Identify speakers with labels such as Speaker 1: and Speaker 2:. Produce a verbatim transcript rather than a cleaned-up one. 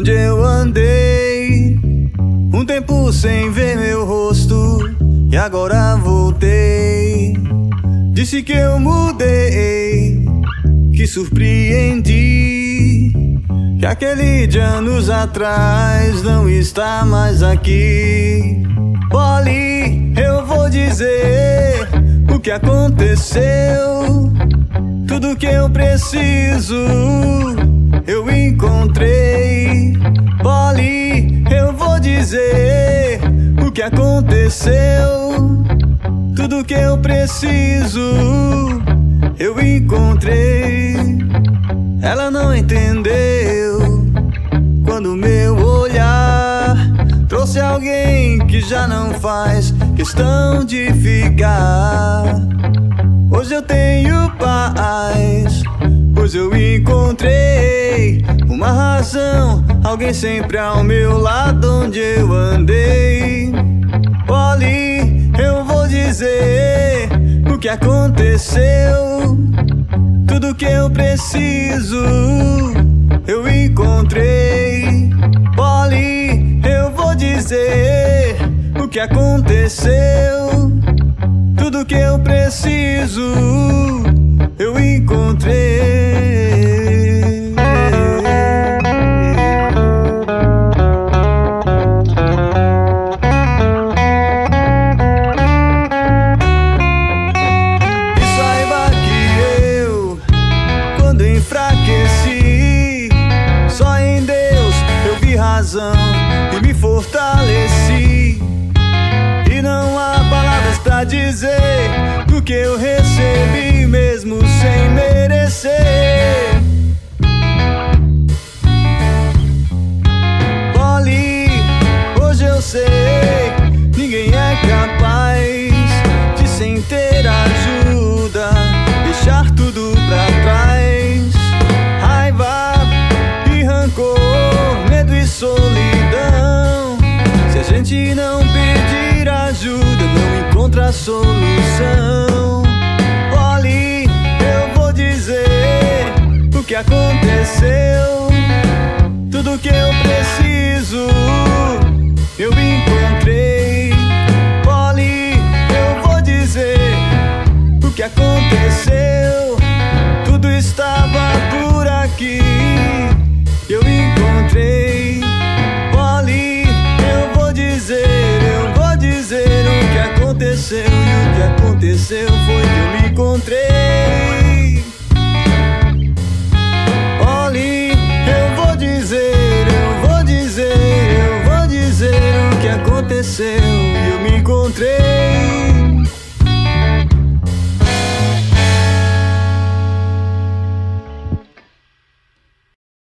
Speaker 1: onde eu andei. Um tempo sem ver meu rosto e agora voltei. Disse que eu mudei, que surpreendi, que aquele de anos atrás não está mais aqui. Polly, eu vou dizer o que aconteceu. Tudo que eu preciso eu encontrei. Polly, eu vou dizer o que aconteceu. Tudo que eu preciso eu encontrei. Ela não entendeu quando meu olhar trouxe alguém que já não faz questão de ficar. Hoje eu tenho paz, pois eu encontrei uma razão, alguém sempre ao meu lado onde eu andei. Polly, eu vou dizer o que aconteceu. Tudo que eu preciso eu encontrei. Polly, eu vou dizer o que aconteceu. Tudo que eu preciso eu encontrei. E saiba que eu, quando enfraqueci, só em Deus eu vi razão e me fortaleci. E não há palavras pra dizer do que eu recebi mesmo sem merecer. Polly, hoje eu sei, ninguém é capaz de, sem ter ajuda, deixar tudo pra trás. Raiva e rancor, medo e solidão, se a gente não pedir ajuda, não encontra solução. Polly, eu vou dizer o que aconteceu. Tudo que eu preciso eu encontrei. Polly, eu vou dizer o que aconteceu. Tudo estava por aqui, eu encontrei. Polly, eu vou dizer, eu vou dizer o que aconteceu. E o que aconteceu foi